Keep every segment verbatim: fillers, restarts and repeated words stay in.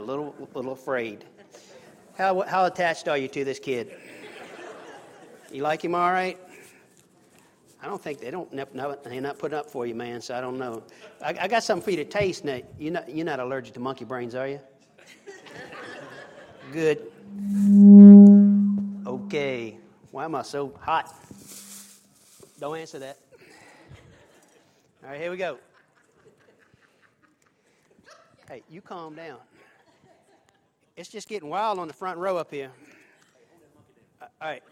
A little, little afraid. How how attached are you to this kid? You like him all right? I don't think they don't. No, they're not putting up for you, man. So I don't know. I, I got something for you to taste. Now, you're not you're not allergic to monkey brains, are you? Good. Okay. Why am I so hot? Don't answer that. All right, here we go. Hey, you calm down. It's just getting wild on the front row up here. All right.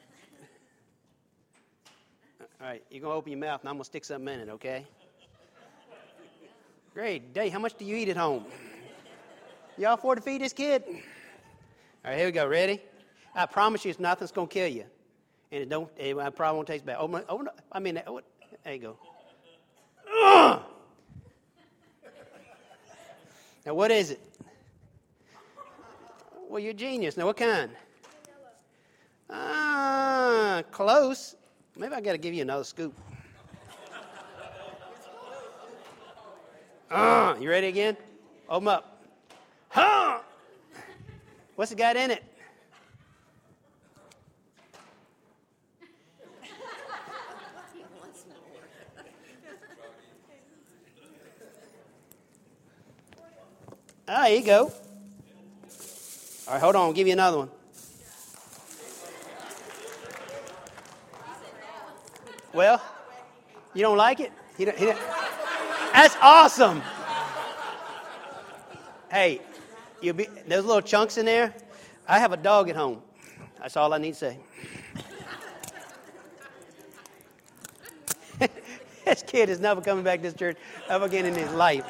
All right, you're going to open your mouth, and I'm going to stick something in it, okay? Great. Dave, how much do you eat at home? Y'all afford to feed this kid? All right, here we go. Ready? I promise you, it's nothing's going to kill you. And it don't. It probably won't taste bad. Open, open, I mean, there you go. Ugh! Now, what is it? Well, you're a genius. Now, what kind? Ah, close. Maybe I got to give you another scoop. Ah, you ready again? Open up. Huh? What's it got in it? Ah, here you go. All right, hold on. I'll give you another one. Well, you don't like it? He don't, he don't. That's awesome. Hey, you be, there's little chunks in there. I have a dog at home. That's all I need to say. This kid is never coming back to this church ever again in his life.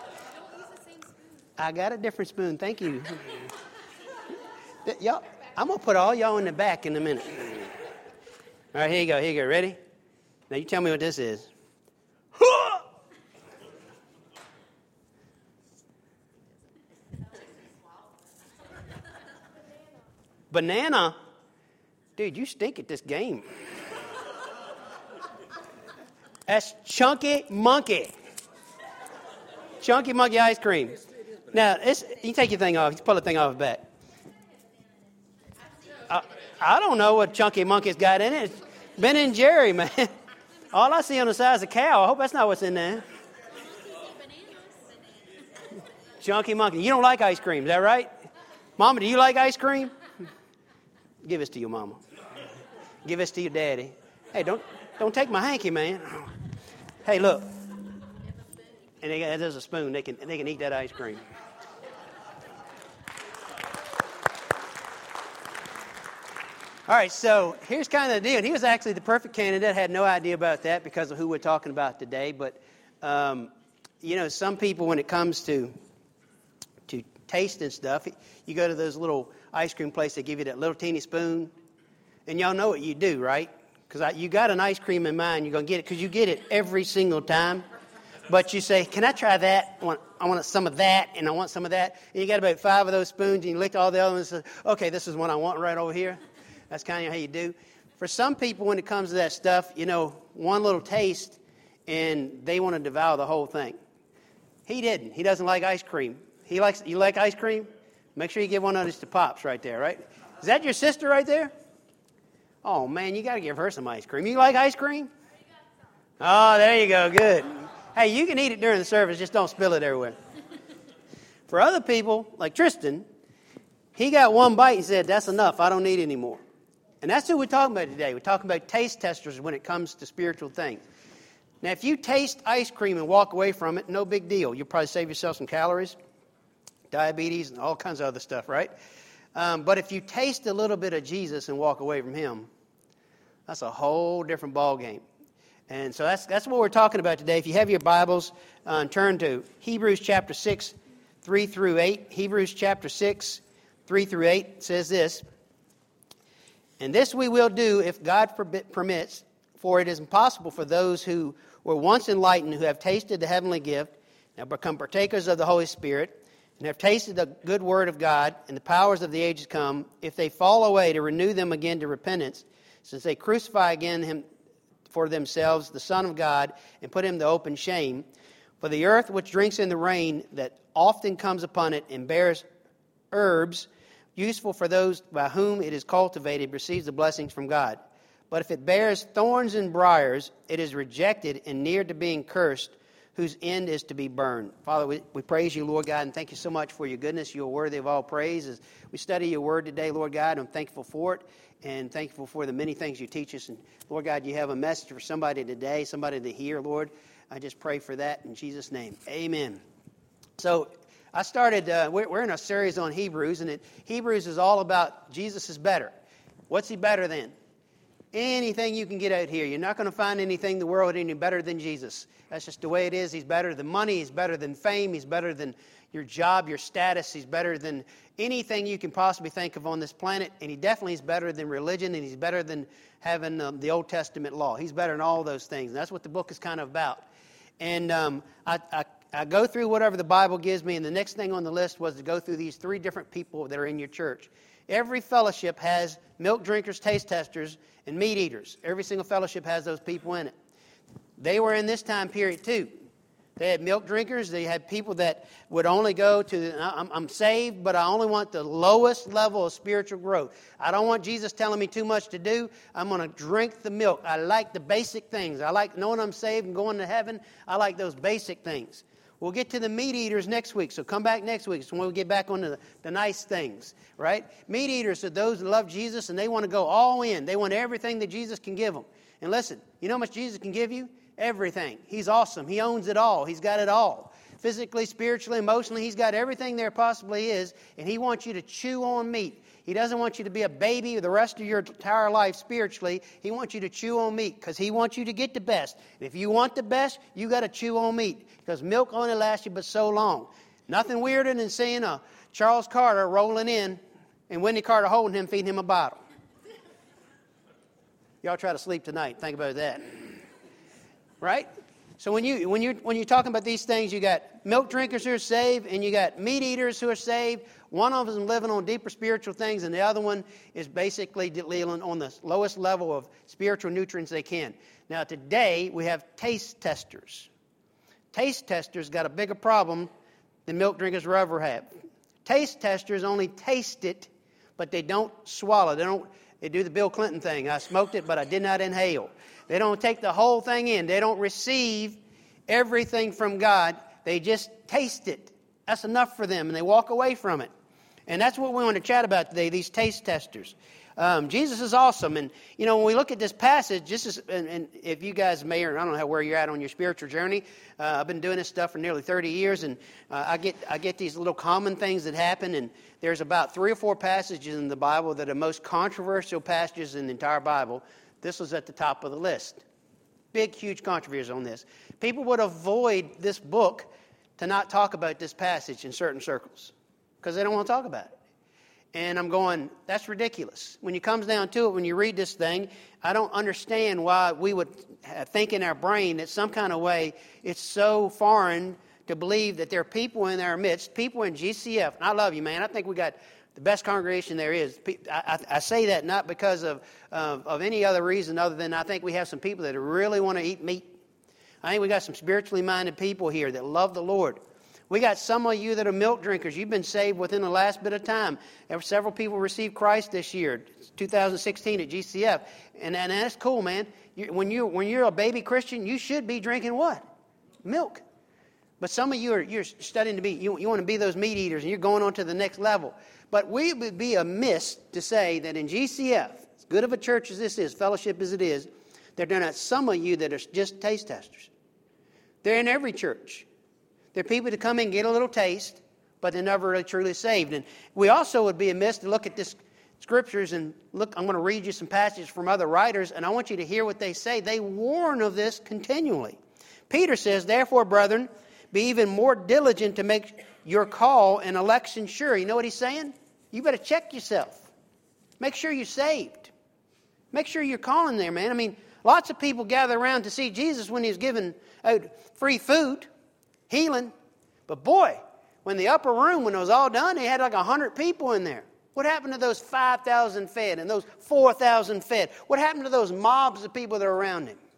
I got a different spoon. Thank you. Y'all, I'm going to put all y'all in the back in a minute. All right, here you go. Here you go. Ready? Now, you tell me what this is. Banana? Dude, you stink at this game. That's Chunky Monkey. Chunky Monkey ice cream. Now, it's, you take your thing off. You pull the thing off the back. I, I don't know what Chunky Monkey's got in it. It's Ben and Jerry, man. All I see on the side is a cow. I hope that's not what's in there. Chunky Monkey. You don't like ice cream, is that right? Mama, do you like ice cream? Give this to your mama. Give this to your daddy. Hey, don't don't take my hanky, man. Hey, look. And they got, there's a spoon. They can they can eat that ice cream. All right, so here's kind of the deal. He was actually the perfect candidate. Had no idea about that because of who we're talking about today. But, um, you know, some people, when it comes to to taste and stuff, you go to those little ice cream places, they give you that little teeny spoon. And y'all know what you do, right? Because you got an ice cream in mind, you're going to get it because you get it every single time. But you say, can I try that? I want, I want some of that, and I want some of that. And you got about five of those spoons, and you lick all the other ones and say, okay, this is what I want right over here. That's kind of how you do. For some people, when it comes to that stuff, you know, one little taste, and they want to devour the whole thing. He didn't. He doesn't like ice cream. He likes. You like ice cream? Make sure you give one of these to Pops right there, right? Is that your sister right there? Oh, man, you got to give her some ice cream. You like ice cream? Oh, there you go. Good. Hey, you can eat it during the service. Just don't spill it everywhere. For other people, like Tristan, he got one bite and said, that's enough. I don't need any more. And that's who we're talking about today. We're talking about taste testers when it comes to spiritual things. Now, if you taste ice cream and walk away from it, no big deal. You'll probably save yourself some calories, diabetes, and all kinds of other stuff, right? Um, but if you taste a little bit of Jesus and walk away from him, that's a whole different ball game. And so that's that's what we're talking about today. If you have your Bibles, uh, turn to Hebrews chapter six, three through eight. Hebrews chapter six, three through eight says this. And this we will do if God permits, for it is impossible for those who were once enlightened, who have tasted the heavenly gift, now become partakers of the Holy Spirit, and have tasted the good word of God and the powers of the ages come, if they fall away, to renew them again to repentance, since they crucify again him for themselves the Son of God and put him to open shame. For the earth which drinks in the rain that often comes upon it and bears herbs, useful for those by whom it is cultivated, receives the blessings from God. But if it bears thorns and briars, it is rejected and near to being cursed, whose end is to be burned. Father, we, we praise you, Lord God, and thank you so much for your goodness. You are worthy of all praise. As we study your word today, Lord God, I'm thankful for it and thankful for the many things you teach us. And Lord God, you have a message for somebody today, somebody to hear, Lord. I just pray for that in Jesus' name. Amen. So I started, uh, we're, we're in a series on Hebrews, and it, Hebrews is all about Jesus is better. What's he better than? Anything you can get out here. You're not going to find anything in the world any better than Jesus. That's just the way it is. He's better than money. He's better than fame. He's better than your job, your status. He's better than anything you can possibly think of on this planet. And he definitely is better than religion, and he's better than having um, the Old Testament law. He's better than all those things. And that's what the book is kind of about. And um, I, I, I go through whatever the Bible gives me, and the next thing on the list was to go through these three different people that are in your church. Every fellowship has milk drinkers, taste testers, and meat eaters. Every single fellowship has those people in it. They were in this time period too. They had milk drinkers. They had people that would only go to, I'm, I'm saved, but I only want the lowest level of spiritual growth. I don't want Jesus telling me too much to do. I'm going to drink the milk. I like the basic things. I like knowing I'm saved and going to heaven. I like those basic things. We'll get to the meat eaters next week, so come back next week. So when we get back on the, the nice things, right? Meat eaters are those that love Jesus and they want to go all in. They want everything that Jesus can give them. And listen, you know how much Jesus can give you? Everything. He's awesome. He owns it all. He's got it all. Physically, spiritually, emotionally, he's got everything there possibly is, and he wants you to chew on meat. He doesn't want you to be a baby the rest of your entire life spiritually. He wants you to chew on meat because he wants you to get the best. And if you want the best, you got to chew on meat because milk only lasts you but so long. Nothing weirder than seeing a Charles Carter rolling in and Wendy Carter holding him, feeding him a bottle. Y'all try to sleep tonight. Think about that. Right? So when you when you when you're talking about these things, you got milk drinkers who are saved, and you got meat eaters who are saved. One of them is living on deeper spiritual things, and the other one is basically living on the lowest level of spiritual nutrients they can. Now today we have taste testers. Taste testers got a bigger problem than milk drinkers will ever have. Taste testers only taste it, but they don't swallow. They don't. They do the Bill Clinton thing. I smoked it, but I did not inhale. They don't take the whole thing in. They don't receive everything from God. They just taste it. That's enough for them, and they walk away from it. And that's what we want to chat about today, these taste testers. Um, Jesus is awesome. And, you know, when we look at this passage, just as, and, and if you guys may, or I don't know where you're at on your spiritual journey, uh, I've been doing this stuff for nearly thirty years, and uh, I get I get these little common things that happen, and there's about three or four passages in the Bible that are most controversial passages in the entire Bible. This was at the top of the list. Big, huge controversy on this. People would avoid this book to not talk about this passage in certain circles because they don't want to talk about it. And I'm going, that's ridiculous. When it comes down to it, when you read this thing, I don't understand why we would think in our brain that some kind of way it's so foreign to believe that there are people in our midst, people in G C F. And I love you, man. I think we got the best congregation there is. I, I, I say that not because of, of, of any other reason other than I think we have some people that really want to eat meat. I think we got some spiritually minded people here that love the Lord. We got some of you that are milk drinkers. You've been saved within the last bit of time. There were several people received Christ this year, two thousand sixteen at G C F. And, and that's cool, man. You, when, you, when you're a baby Christian, you should be drinking what? Milk. But some of you are you're studying to be, you, you want to be those meat eaters, and you're going on to the next level. But we would be amiss to say that in G C F, as good of a church as this is, fellowship as it is, there are not some of you that are just taste testers. They're in every church. They're people that come in and get a little taste, but they're never really truly saved. And we also would be amiss to look at this scriptures and look, I'm going to read you some passages from other writers, and I want you to hear what they say. They warn of this continually. Peter says, therefore, brethren, be even more diligent to make your call and election sure. You know what he's saying? You better check yourself. Make sure you're saved. Make sure you're calling there, man. I mean, lots of people gather around to see Jesus when he's giving out free food, healing. But boy, when the upper room, when it was all done, they had like one hundred people in there. What happened to those five thousand fed and those four thousand fed? What happened to those mobs of people that are around him?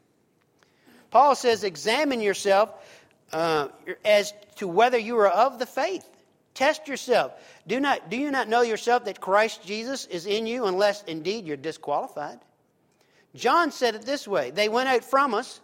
Paul says, examine yourself uh, as to whether you are of the faith. Test yourself. Do not, do you not know yourself that Christ Jesus is in you, unless indeed you're disqualified? John said it this way. They went out from us,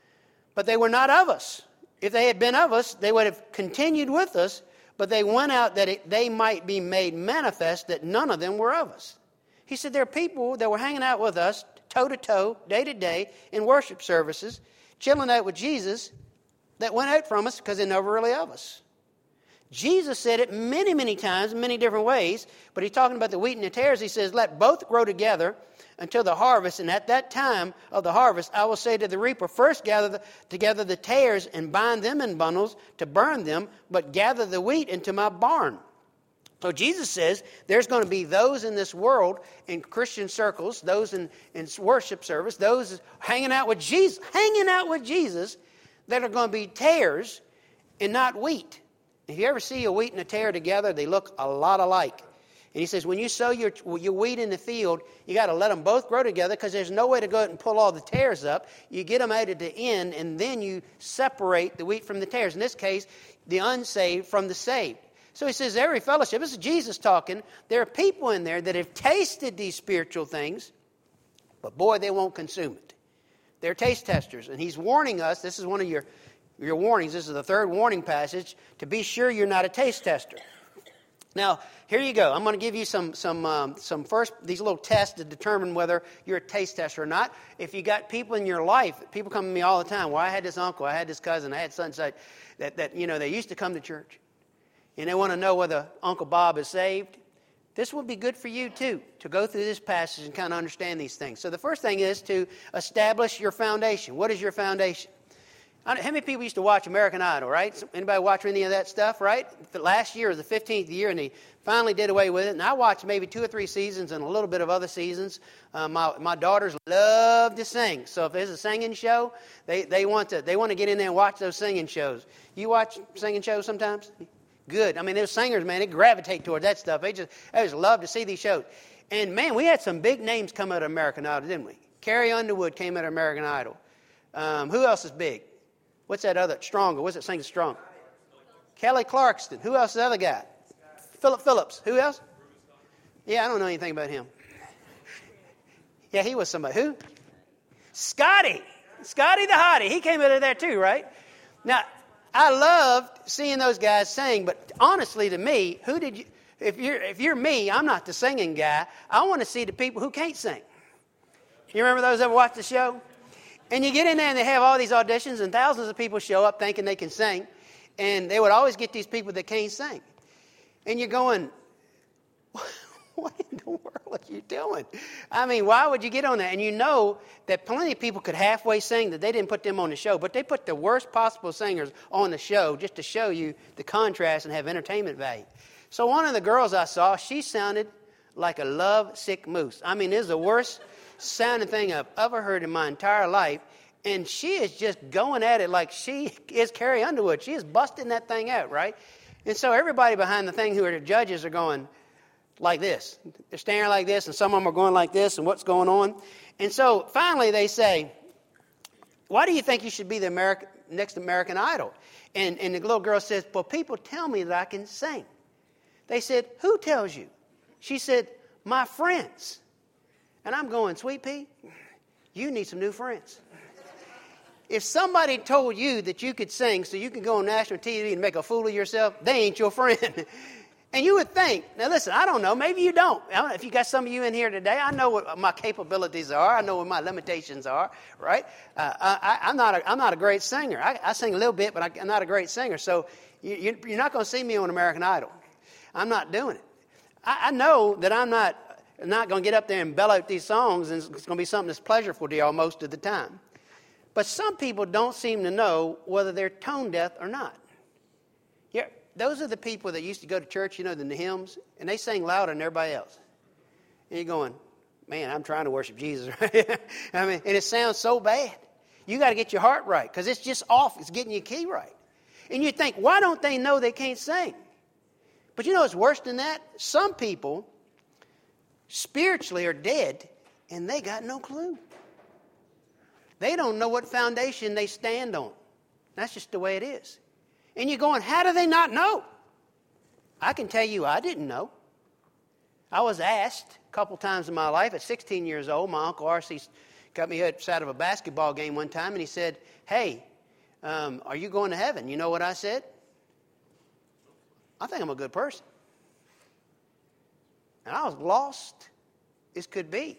but they were not of us. If they had been of us, they would have continued with us, but they went out that it, they might be made manifest that none of them were of us. He said there are people that were hanging out with us, toe to toe, day to day, in worship services, chilling out with Jesus, that went out from us because they're never really of us. Jesus said it many, many times in many different ways, but he's talking about the wheat and the tares. He says, let both grow together until the harvest, and at that time of the harvest, I will say to the reaper, first gather the, together the tares and bind them in bundles to burn them, but gather the wheat into my barn. So Jesus says there's going to be those in this world, in Christian circles, those in, in worship service, those hanging out with Jesus, hanging out with Jesus, that are going to be tares and not wheat. If you ever see a wheat and a tare together, they look a lot alike. And he says, when you sow your, your wheat in the field, you got to let them both grow together, because there's no way to go out and pull all the tares up. You get them out at the end, and then you separate the wheat from the tares. In this case, the unsaved from the saved. So he says, every fellowship, this is Jesus talking, there are people in there that have tasted these spiritual things, but boy, they won't consume it. They're taste testers. And he's warning us, this is one of your, your warnings, this is the third warning passage, to be sure you're not a taste tester. Now, here you go. I'm going to give you some some um, some first these little tests to determine whether you're a taste tester or not. If you got people in your life, people come to me all the time. Well, I had this uncle, I had this cousin, I had such and such, that that you know they used to come to church, and they want to know whether Uncle Bob is saved. This will be good for you too, to go through this passage and kind of understand these things. So the first thing is to establish your foundation. What is your foundation? How many people used to watch American Idol, right? Anybody watch any of that stuff, right? The last year was the fifteenth year, and they finally did away with it. And I watched maybe two or three seasons and a little bit of other seasons. Uh, my my daughters love to sing, so if there's a singing show, they, they want to they want to get in there and watch those singing shows. You watch singing shows sometimes? Good. I mean, those singers, man, they gravitate toward that stuff. They just they just love to see these shows. And man, we had some big names come out of American Idol, didn't we? Carrie Underwood came out of American Idol. Um, who else is big? What's that other? Stronger. What's it sings strong? Kelly Clarkson. Who else is the other guy? Philip Phillips. Who else? Yeah, I don't know anything about him. Yeah, he was somebody. Who? Scotty. Scotty the Hottie. He came out of there too, right? Now, I loved seeing those guys sing, but honestly to me, who did you, if you're, if you're me, I'm not the singing guy. I want to see the people who can't sing. You remember those ever watched the show? And you get in there and they have all these auditions and thousands of people show up thinking they can sing. And they would always get these people that can't sing. And you're going, what in the world are you doing? I mean, why would you get on that? And you know that plenty of people could halfway sing, that they didn't put them on the show. But they put the worst possible singers on the show just to show you the contrast and have entertainment value. So one of the girls I saw, she sounded like a love-sick moose. I mean, this is the worst sounding thing I've ever heard in my entire life, and she is just going at it like she is Carrie Underwood. She is busting that thing out, right? And so everybody behind the thing who are the judges are going like this. They're staring like this, and some of them are going like this, and what's going on? And so finally they say, why do you think you should be the American, next American Idol? And, and the little girl says, well, people tell me that I can sing. They said, who tells you? She said, my friends. And I'm going, Sweet Pea, you need some new friends. If somebody told you that you could sing so you could go on national T V and make a fool of yourself, they ain't your friend. And you would think, now listen, I don't know, maybe you don't. I don't know if you got some of you in here today, I know what my capabilities are. I know what my limitations are, right? Uh, I, I'm, not a, I'm not a great singer. I, I sing a little bit, but I, I'm not a great singer. So you, you're not going to see me on American Idol. I'm not doing it. I, I know that I'm not... not going to get up there and bellow out these songs, and it's going to be something that's pleasurable to y'all most of the time. But some people don't seem to know whether they're tone deaf or not. Yeah, those are the people that used to go to church, you know, the hymns, and they sing louder than everybody else. And you're going, man, I'm trying to worship Jesus, right? I mean, and it sounds so bad. You got to get your heart right, because it's just off. It's getting your key right. And you think, why don't they know they can't sing? But you know what's worse than that? Some people spiritually are dead, and they got no clue. They don't know what foundation they stand on. That's just the way it is. And you're going, how do they not know? I can tell you I didn't know. I was asked a couple times in my life at sixteen years old. My Uncle R C got me outside of a basketball game one time, and he said, hey, um, are you going to heaven? You know what I said? I think I'm a good person. And I was lost as could be.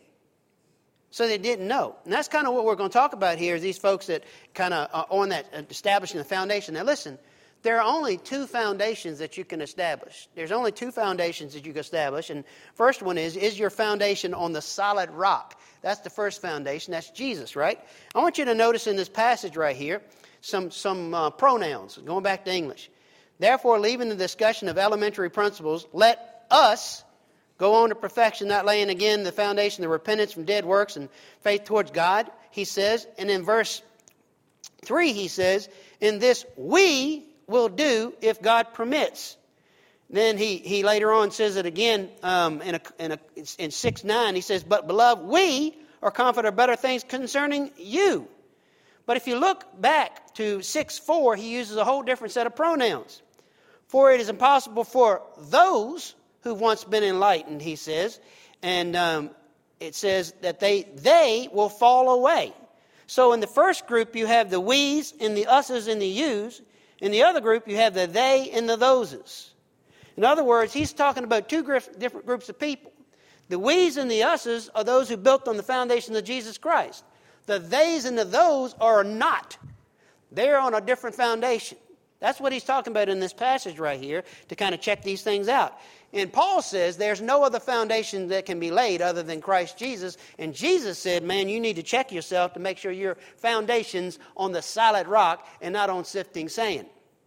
So they didn't know. And that's kind of what we're going to talk about here is these folks that kind of are on that, establishing the foundation. Now listen, there are only two foundations that you can establish. There's only two foundations that you can establish. And first one is, is your foundation on the solid rock? That's the first foundation. That's Jesus, right? I want you to notice in this passage right here some, some uh, pronouns, going back to English. Therefore, leaving the discussion of elementary principles, let us go on to perfection, not laying again the foundation of repentance from dead works and faith towards God, he says. And in verse three, he says, in this we will do if God permits. Then he, he later on says it again um, in, a, in, a, in six nine. He says, but beloved, we are confident of better things concerning you. But if you look back to six four, he uses a whole different set of pronouns. For it is impossible for those who've once been enlightened, he says. And um, it says that they they will fall away. So in the first group, you have the we's and the us's and the you's. In the other group, you have the they and the thoses. In other words, he's talking about two different groups of people. The we's and the us's are those who built on the foundation of Jesus Christ. The they's and the those are not. They're on a different foundation. That's what he's talking about in this passage right here to kind of check these things out. And Paul says there's no other foundation that can be laid other than Christ Jesus. And Jesus said, man, you need to check yourself to make sure your foundation's on the solid rock and not on sifting sand.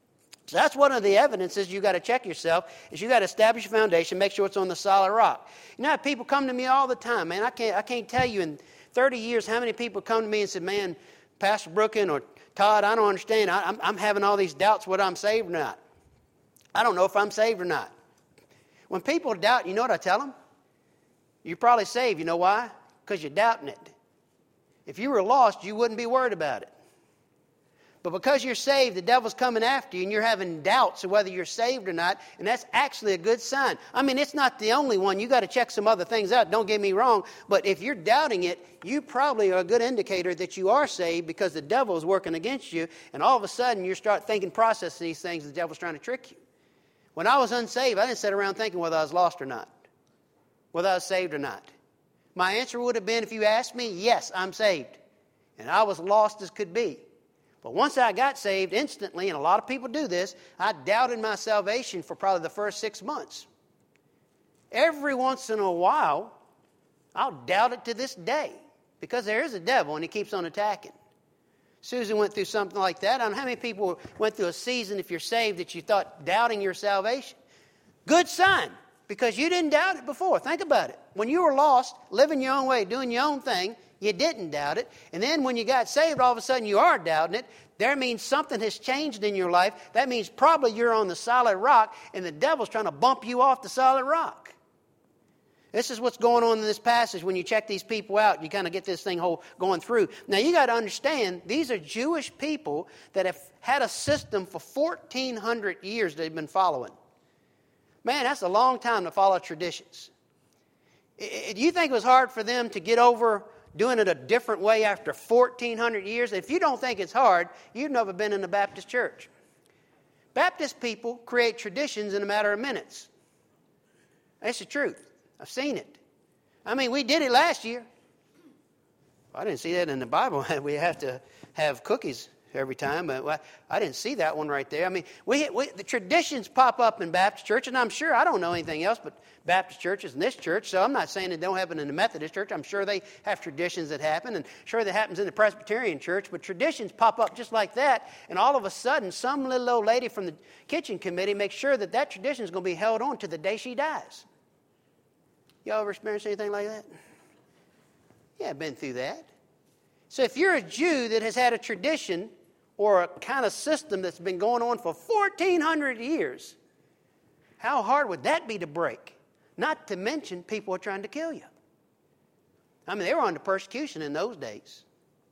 So that's one of the evidences you got to check yourself is you got to establish a foundation, make sure it's on the solid rock. You know, people come to me all the time, man. I can't I can't tell you in thirty years how many people come to me and said, man, Pastor Brooken or Todd, I don't understand. I, I'm, I'm having all these doubts whether I'm saved or not. I don't know if I'm saved or not. When people doubt, you know what I tell them? You're probably saved. You know why? Because you're doubting it. If you were lost, you wouldn't be worried about it. But because you're saved, the devil's coming after you, and you're having doubts of whether you're saved or not, and that's actually a good sign. I mean, it's not the only one. You got to check some other things out. Don't get me wrong. But if you're doubting it, you probably are a good indicator that you are saved because the devil is working against you, and all of a sudden you start thinking, processing these things, the devil's trying to trick you. When I was unsaved, I didn't sit around thinking whether I was lost or not, whether I was saved or not. My answer would have been, if you asked me, yes, I'm saved. And I was lost as could be. But once I got saved, instantly, and a lot of people do this, I doubted my salvation for probably the first six months. Every once in a while, I'll doubt it to this day because there is a devil and he keeps on attacking. Susan went through something like that. I don't know how many people went through a season, if you're saved, that you thought doubting your salvation. Good sign, because you didn't doubt it before. Think about it. When you were lost, living your own way, doing your own thing, you didn't doubt it. And then when you got saved, all of a sudden you are doubting it. That means something has changed in your life. That means probably you're on the solid rock, and the devil's trying to bump you off the solid rock. This is what's going on in this passage. When you check these people out, you kind of get this thing whole going through. Now, you got to understand, these are Jewish people that have had a system for fourteen hundred years they've been following. Man, that's a long time to follow traditions. Do you think it was hard for them to get over doing it a different way after fourteen hundred years? If you don't think it's hard, you've never been in a Baptist church. Baptist people create traditions in a matter of minutes. That's the truth. I've seen it. I mean, we did it last year. I didn't see that in the Bible. We have to have cookies every time. But I didn't see that one right there. I mean, we, we the traditions pop up in Baptist church, and I'm sure I don't know anything else but Baptist churches in this church, so I'm not saying it don't happen in the Methodist church. I'm sure they have traditions that happen, and sure that happens in the Presbyterian church, but traditions pop up just like that, and all of a sudden, some little old lady from the kitchen committee makes sure that that tradition is going to be held on to the day she dies. Y'all ever experienced anything like that? Yeah, I've been through that. So if you're a Jew that has had a tradition or a kind of system that's been going on for fourteen hundred years, how hard would that be to break? Not to mention people are trying to kill you. I mean, they were under persecution in those days.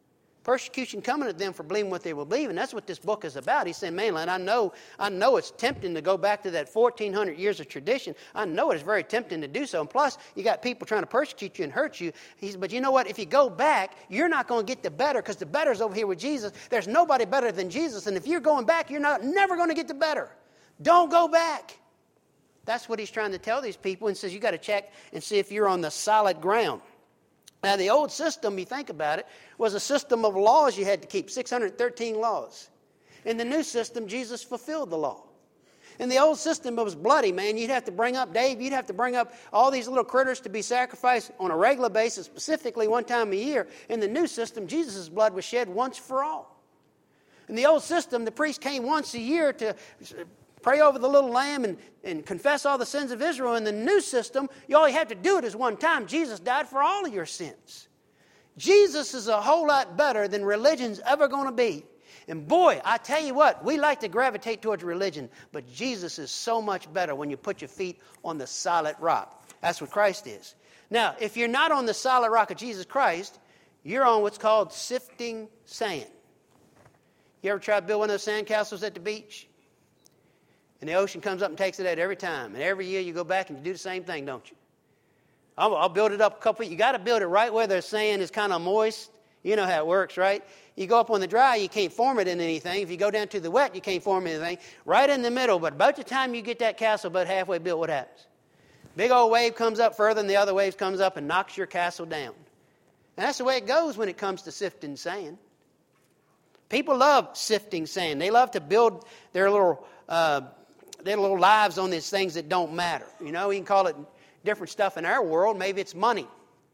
Persecution coming at them for believing what they will believe, and that's what this book is about. He's saying, man, I know, I know it's tempting to go back to that fourteen hundred years of tradition. I know it's very tempting to do so. And plus, you got people trying to persecute you and hurt you. He said, but you know what? If you go back, you're not going to get the better, because the better's over here with Jesus. There's nobody better than Jesus. And if you're going back, you're not never going to get the better. Don't go back. That's what he's trying to tell these people, and says you got to check and see if you're on the solid ground. Now, the old system, you think about it, was a system of laws you had to keep, six hundred thirteen laws. In the new system, Jesus fulfilled the law. In the old system, it was bloody, man. You'd have to bring up, Dave, you'd have to bring up all these little critters to be sacrificed on a regular basis, specifically one time a year. In the new system, Jesus' blood was shed once for all. In the old system, the priest came once a year to pray over the little lamb and, and confess all the sins of Israel. In the new system, you all you have to do it is one time. Jesus died for all of your sins. Jesus is a whole lot better than religion's ever going to be. And boy, I tell you what, we like to gravitate towards religion, but Jesus is so much better when you put your feet on the solid rock. That's what Christ is. Now, if you're not on the solid rock of Jesus Christ, you're on what's called sifting sand. You ever tried to build one of those sandcastles at the beach? And the ocean comes up and takes it out every time. And every year you go back and you do the same thing, don't you? I'll, I'll build it up a couple. You got to build it right where the sand is kind of moist. You know how it works, right? You go up on the dry, you can't form it in anything. If you go down to the wet, you can't form anything. Right in the middle, but about the time you get that castle about halfway built, what happens? Big old wave comes up further than the other wave comes up and knocks your castle down. And that's the way it goes when it comes to sifting sand. People love sifting sand. They love to build their little... Uh, their little lives on these things that don't matter. You know, we can call it different stuff in our world. Maybe it's money.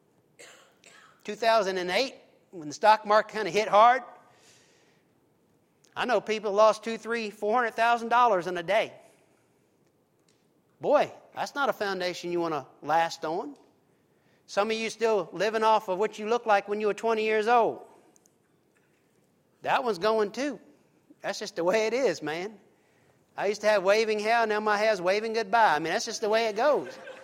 two thousand eight, when the stock market kind of hit hard, I know people lost two, three, four hundred thousand dollars in a day. Boy, that's not a foundation you want to last on. Some of you still living off of what you look like when you were twenty years old. That one's going too. That's just the way it is, man. I used to have waving hair, now my hair's waving goodbye. I mean, that's just the way it goes.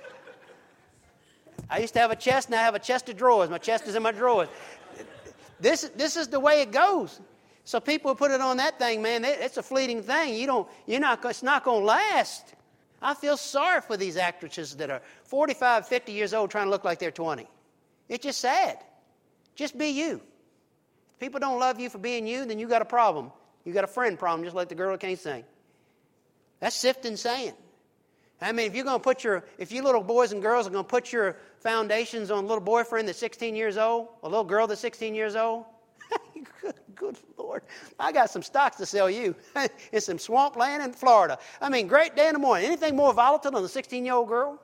I used to have a chest, now I have a chest of drawers. My chest is in my drawers. This, this is the way it goes. So people put it on that thing, man, it's a fleeting thing. You don't, you're not, it's not going to last. I feel sorry for these actresses that are forty-five, fifty years old trying to look like they're twenty. It's just sad. Just be you. If people don't love you for being you, then you got a problem. You got a friend problem, just like the girl that can't sing. That's sifting sand. I mean, if you're going to put your, if you little boys and girls are going to put your foundations on a little boyfriend that's sixteen years old, a little girl that's sixteen years old, good, good Lord, I got some stocks to sell you in some swampland in Florida. I mean, great day in the morning. Anything more volatile than a sixteen-year-old girl?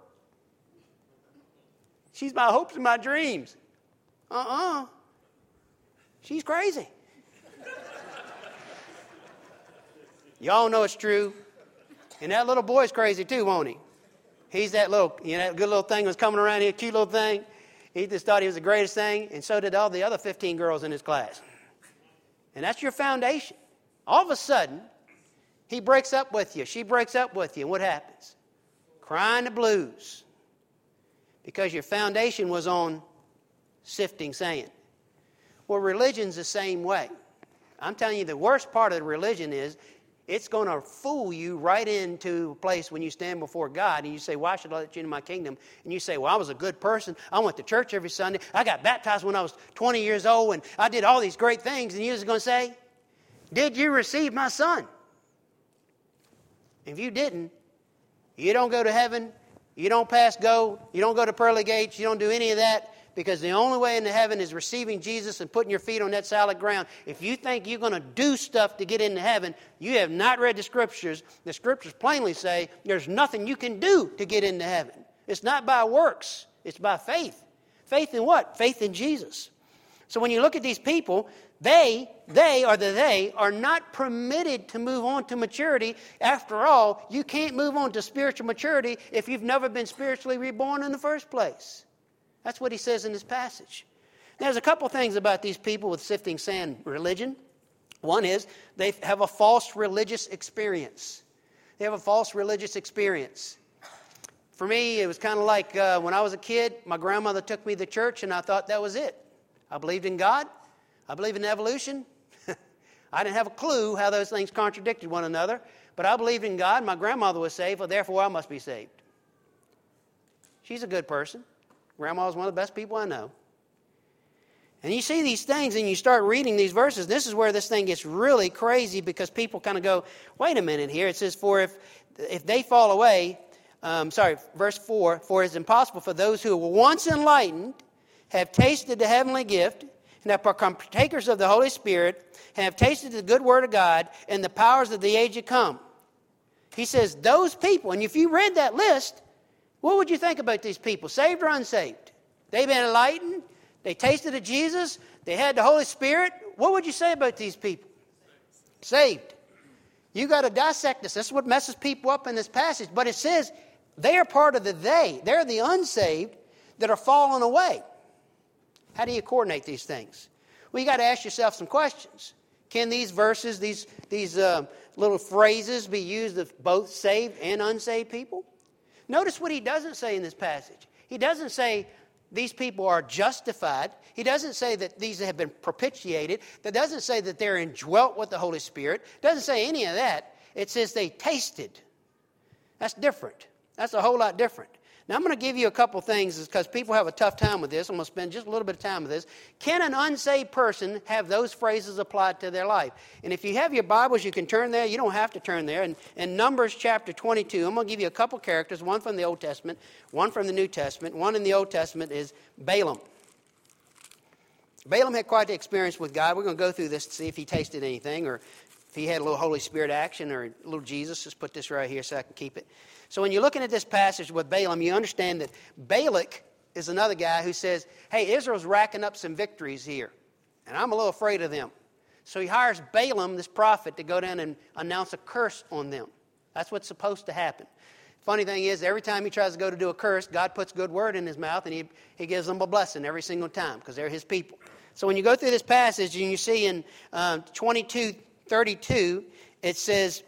She's my hopes and my dreams. Uh-uh. She's crazy. Y'all know it's true. And that little boy's crazy too, won't he? He's that little, you know, that good little thing was coming around here, cute little thing. He just thought he was the greatest thing, and so did all the other fifteen girls in his class. And that's your foundation. All of a sudden, he breaks up with you. She breaks up with you. And what happens? Crying the blues. Because your foundation was on sifting sand. Well, religion's the same way. I'm telling you, the worst part of the religion is it's going to fool you right into a place when you stand before God and you say, why should I let you into my kingdom? And you say, well, I was a good person. I went to church every Sunday. I got baptized when I was twenty years old, and I did all these great things. And you're just going to say, did you receive my son? If you didn't, you don't go to heaven. You don't pass go. You don't go to pearly gates. You don't do any of that. Because the only way into heaven is receiving Jesus and putting your feet on that solid ground. If you think you're going to do stuff to get into heaven, you have not read the Scriptures. The Scriptures plainly say there's nothing you can do to get into heaven. It's not by works. It's by faith. Faith in what? Faith in Jesus. So when you look at these people, they, they or the they are not permitted to move on to maturity. After all, you can't move on to spiritual maturity if you've never been spiritually reborn in the first place. That's what he says in this passage. Now, there's a couple things about these people with sifting sand religion. One is they have a false religious experience. They have a false religious experience. For me, it was kind of like uh, when I was a kid, my grandmother took me to church, and I thought that was it. I believed in God. I believe in evolution. I didn't have a clue how those things contradicted one another, but I believed in God. My grandmother was saved, well, therefore I must be saved. She's a good person. Grandma was one of the best people I know. And you see these things and you start reading these verses. This is where this thing gets really crazy because people kind of go, wait a minute here. It says, for if if they fall away, um, sorry, verse four, for it is impossible for those who were once enlightened, have tasted the heavenly gift, and have become partakers of the Holy Spirit, and have tasted the good word of God and the powers of the age to come. He says, those people, and if you read that list, what would you think about these people, saved or unsaved? They've been enlightened. They tasted of Jesus. They had the Holy Spirit. What would you say about these people? Saved. You got to dissect this. This is what messes people up in this passage. But it says they are part of the they. They're the unsaved that are falling away. How do you coordinate these things? Well, you got to ask yourself some questions. Can these verses, these these uh, little phrases, be used of both saved and unsaved people? Notice what he doesn't say in this passage. He doesn't say these people are justified. He doesn't say that these have been propitiated. That doesn't say that they're indwelt with the Holy Spirit. It doesn't say any of that. It says they tasted. That's different. That's a whole lot different. Now, I'm going to give you a couple things because people have a tough time with this. I'm going to spend just a little bit of time with this. Can an unsaved person have those phrases applied to their life? And if you have your Bibles, you can turn there. You don't have to turn there. And in Numbers chapter twenty-two, I'm going to give you a couple characters, one from the Old Testament, one from the New Testament. One in the Old Testament is Balaam. Balaam had quite the experience with God. We're going to go through this to see if he tasted anything or if he had a little Holy Spirit action or a little Jesus. Just put this right here so I can keep it. So when you're looking at this passage with Balaam, you understand that Balak is another guy who says, hey, Israel's racking up some victories here, and I'm a little afraid of them. So he hires Balaam, this prophet, to go down and announce a curse on them. That's what's supposed to happen. Funny thing is, every time he tries to go to do a curse, God puts good word in his mouth, and he, he gives them a blessing every single time because they're his people. So when you go through this passage and you see in uh, twenty-two thirty-two, it says,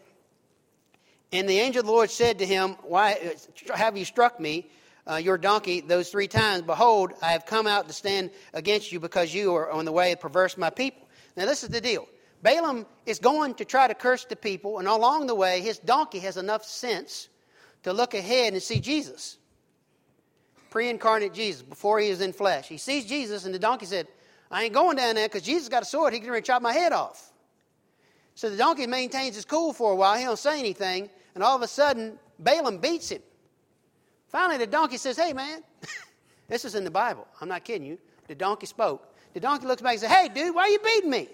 and the angel of the Lord said to him, why have you struck me, uh, your donkey, those three times? Behold, I have come out to stand against you because you are on the way to perverse my people. Now, this is the deal. Balaam is going to try to curse the people, and along the way, his donkey has enough sense to look ahead and see Jesus. Pre-incarnate Jesus, before he is in flesh. He sees Jesus, and the donkey said, I ain't going down there because Jesus got a sword. He can really chop my head off. So the donkey maintains his cool for a while. He don't say anything. And all of a sudden, Balaam beats him. Finally, the donkey says, hey, man, this is in the Bible. I'm not kidding you. The donkey spoke. The donkey looks back and says, hey, dude, why are you beating me?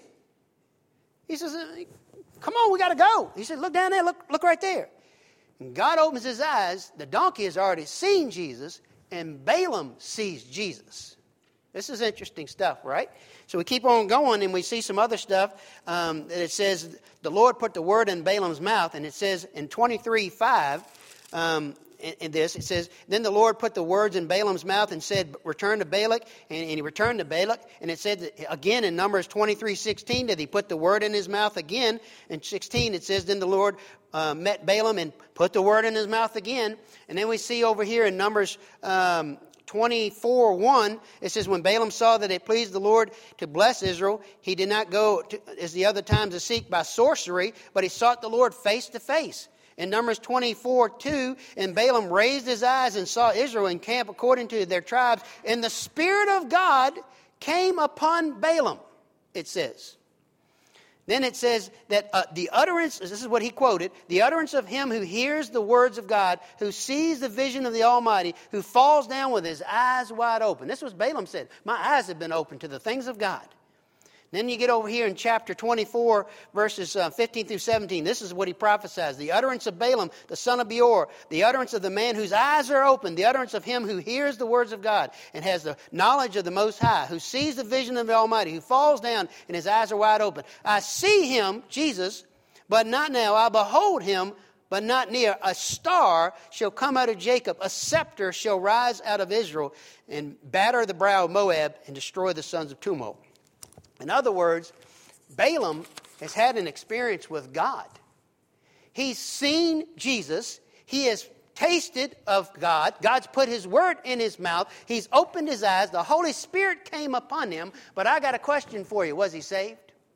He says, come on, we got to go. He said, look down there. Look, look right there. And God opens his eyes. The donkey has already seen Jesus, and Balaam sees Jesus. This is interesting stuff, right? So we keep on going, and we see some other stuff. Um, that it says, the Lord put the word in Balaam's mouth, and it says in twenty-three five, um, in, in this, it says, then the Lord put the words in Balaam's mouth and said, return to Balak, and, and he returned to Balak. And it said that, again in Numbers twenty-three sixteen, that he put the word in his mouth again. In sixteen, it says, then the Lord uh, met Balaam and put the word in his mouth again. And then we see over here in Numbers um, twenty-four one, it says, when Balaam saw that it pleased the Lord to bless Israel, he did not go to, as the other times to seek by sorcery, but he sought the Lord face to face. In Numbers twenty-four two, and Balaam raised his eyes and saw Israel encamp according to their tribes, and the Spirit of God came upon Balaam, it says. Then it says that uh, the utterance, this is what he quoted, the utterance of him who hears the words of God, who sees the vision of the Almighty, who falls down with his eyes wide open. This was Balaam said, my eyes have been opened to the things of God. Then you get over here in chapter twenty-four, verses uh, fifteen through seventeen. This is what he prophesies. The utterance of Balaam, the son of Beor, the utterance of the man whose eyes are open, the utterance of him who hears the words of God and has the knowledge of the Most High, who sees the vision of the Almighty, who falls down and his eyes are wide open. I see him, Jesus, but not now. I behold him, but not near. A star shall come out of Jacob. A scepter shall rise out of Israel and batter the brow of Moab and destroy the sons of Tumult. In other words, Balaam has had an experience with God. He's seen Jesus. He has tasted of God. God's put his word in his mouth. He's opened his eyes. The Holy Spirit came upon him. But I got a question for you. Was he saved?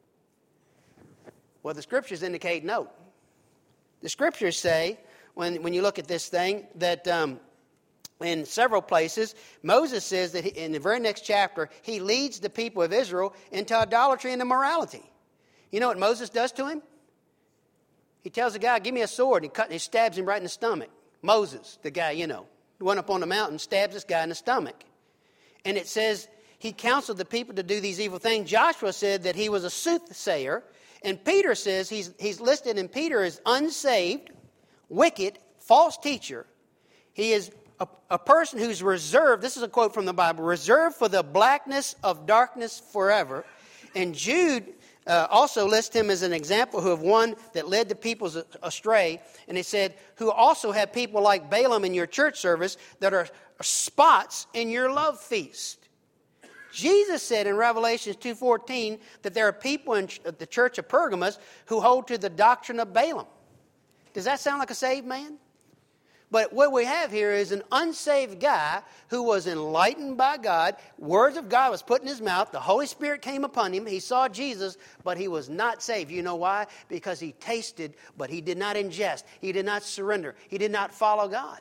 Well, the scriptures indicate no. The scriptures say, when, when you look at this thing, that um, in several places, Moses says that he, in the very next chapter, he leads the people of Israel into idolatry and immorality. You know what Moses does to him? He tells the guy, give me a sword, and he, cut, and he stabs him right in the stomach. Moses, the guy, you know, went up on the mountain, stabs this guy in the stomach. And it says he counseled the people to do these evil things. Joshua said that he was a soothsayer. And Peter says he's, he's listed in Peter as unsaved, wicked, false teacher. He is a, a person who's reserved, this is a quote from the Bible, reserved for the blackness of darkness forever. And Jude uh, also lists him as an example who of one that led the people astray. And he said, who also have people like Balaam in your church service that are spots in your love feast. Jesus said in Revelation two fourteen that there are people in the church of Pergamos who hold to the doctrine of Balaam. Does that sound like a saved man? But what we have here is an unsaved guy who was enlightened by God. Words of God was put in his mouth. The Holy Spirit came upon him. He saw Jesus, but he was not saved. You know why? Because he tasted, but he did not ingest. He did not surrender. He did not follow God.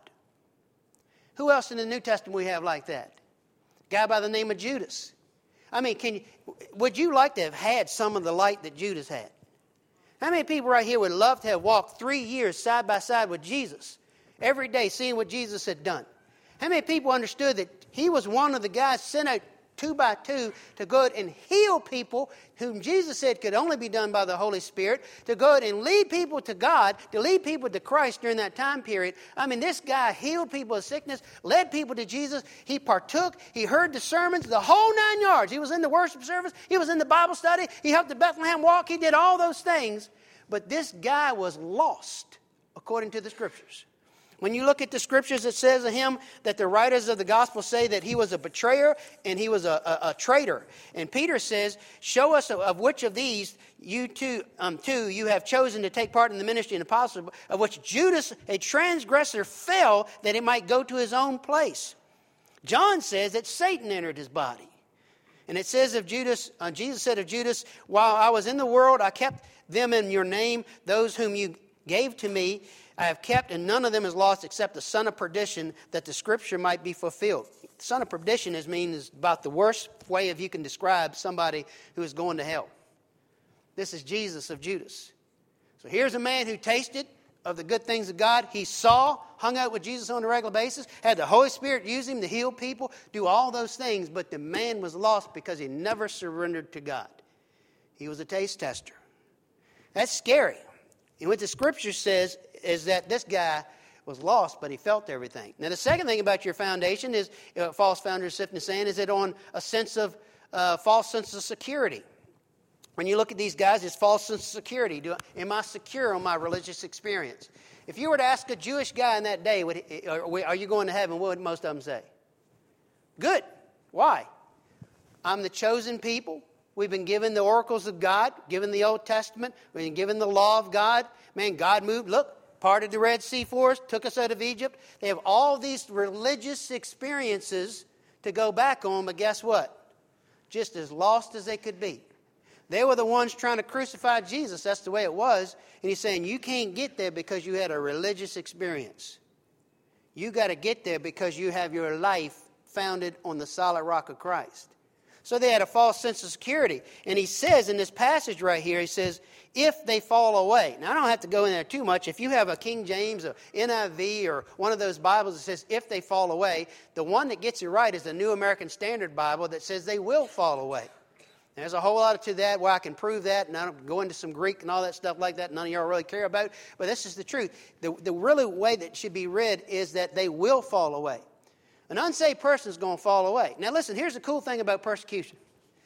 Who else in the New Testament we have like that? A guy by the name of Judas. I mean, can you, would you like to have had some of the light that Judas had? How many people right here would love to have walked three years side by side with Jesus? Every day seeing what Jesus had done. How many people understood that he was one of the guys sent out two by two to go out and heal people whom Jesus said could only be done by the Holy Spirit, to go out and lead people to God, to lead people to Christ during that time period? I mean, this guy healed people of sickness, led people to Jesus. He partook. He heard the sermons, the whole nine yards. He was in the worship service. He was in the Bible study. He helped the Bethlehem walk. He did all those things. But this guy was lost according to the Scriptures. When you look at the Scriptures, it says of him that the writers of the gospel say that he was a betrayer and he was a, a, a traitor. And Peter says, show us of, of which of these you two, um, two you have chosen to take part in the ministry and apostleship, of which Judas, a transgressor, fell that it might go to his own place. John says that Satan entered his body. And it says of Judas, uh, Jesus said of Judas, while I was in the world, I kept them in your name, those whom you gave to me, I have kept, and none of them is lost except the son of perdition, that the scripture might be fulfilled. The son of perdition is means about the worst way of you can describe somebody who is going to hell. This is Jesus of Judas. So here's a man who tasted of the good things of God. He saw, hung out with Jesus on a regular basis, had the Holy Spirit use him to heal people, do all those things, but the man was lost because he never surrendered to God. He was a taste tester. That's scary. And what the Scripture says is that this guy was lost, but he felt everything. Now, the second thing about your foundation is, uh, false founders sifting the sand, is it on a sense of, uh, false sense of security. When you look at these guys, it's false sense of security. Do, am I secure on my religious experience? If you were to ask a Jewish guy in that day, would he, are you going to heaven, what would most of them say? Good. Why? I'm the chosen people. We've been given the oracles of God, given the Old Testament. We've been given the law of God. Man, God moved. Look, parted the Red Sea for us, took us out of Egypt. They have all these religious experiences to go back on, but guess what? Just as lost as they could be. They were the ones trying to crucify Jesus. That's the way it was. And he's saying, you can't get there because you had a religious experience. You got to get there because you have your life founded on the solid rock of Christ. So they had a false sense of security. And he says in this passage right here, he says, if they fall away. Now, I don't have to go in there too much. If you have a King James or N I V or one of those Bibles that says, if they fall away, the one that gets it right is the New American Standard Bible that says they will fall away. There's a whole lot to that where I can prove that, and I don't go into some Greek and all that stuff like that. None of y'all really care about it. But this is the truth. The, the really way that it should be read is that they will fall away. An unsaved person is going to fall away. Now listen, here's the cool thing about persecution.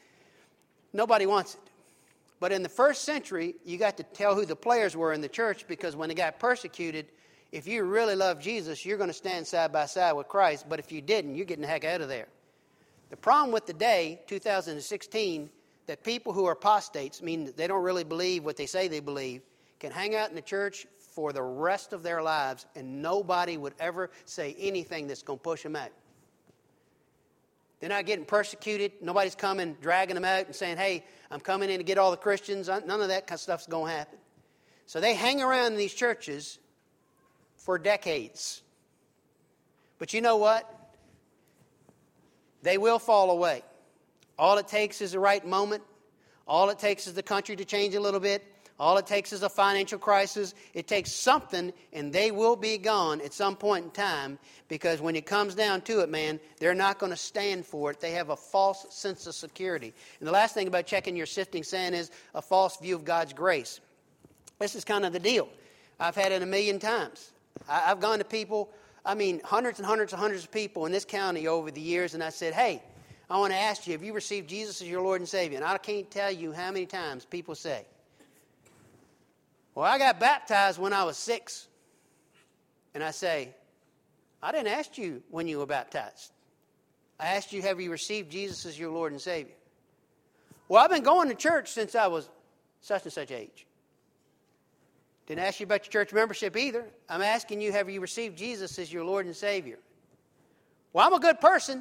Nobody wants it. But in the first century, you got to tell who the players were in the church, because when they got persecuted, if you really love Jesus, you're going to stand side by side with Christ. But if you didn't, you're getting the heck out of there. The problem with the day, two thousand sixteen, that people who are apostates, mean that they don't really believe what they say they believe, can hang out in the church for the rest of their lives, and nobody would ever say anything that's going to push them out. They're not getting persecuted. Nobody's coming, dragging them out and saying, hey, I'm coming in to get all the Christians. None of that kind of stuff's going to happen. So they hang around in these churches for decades. But you know what? They will fall away. All it takes is the right moment. All it takes is the country to change a little bit. All it takes is a financial crisis. It takes something, and they will be gone at some point in time, because when it comes down to it, man, they're not going to stand for it. They have a false sense of security. And the last thing about checking your sifting sand is a false view of God's grace. This is kind of the deal. I've had it a million times. I, I've gone to people, I mean, hundreds and hundreds and hundreds of people in this county over the years, and I said, hey, I want to ask you, have you received Jesus as your Lord and Savior? And I can't tell you how many times people say, well, I got baptized when I was six. And I say, I didn't ask you when you were baptized. I asked you, have you received Jesus as your Lord and Savior? Well, I've been going to church since I was such and such age. Didn't ask you about your church membership either. I'm asking you, have you received Jesus as your Lord and Savior? Well, I'm a good person.